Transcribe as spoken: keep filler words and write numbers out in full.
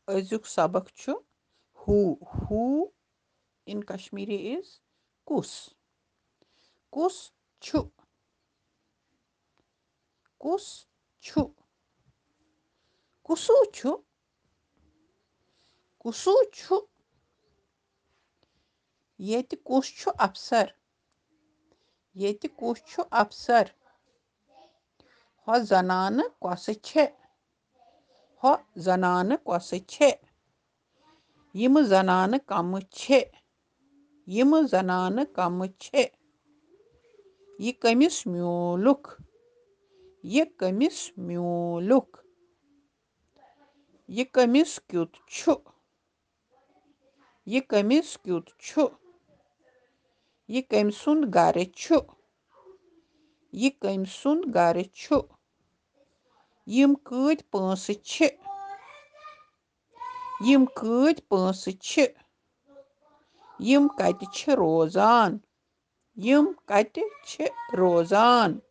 Azuk sabak chu who. Who in Kashmiri is kus. Kus chu. Kus chu. Kusu chu. Kusu chu. Yeti kus chu afsar. Yeti kus chu afsar. Ho zanana kose che. Ho zanana kose che. Yim zanana kamu che. Yim zanana kamu che. Ye kamis myoluk. Ye kamis myoluk. Ye kamis kyut chu. Ye kamis kyut chu. Ye kamsun gare chu. Ye kamsun gare chu. Yim kۭtۍ pönٛسہٕ چھِ. Yim kۭtۍ pönٛسہٕ چھِ. Yim kَتہِ چھِ روزان. Yim kate چھِ روزان.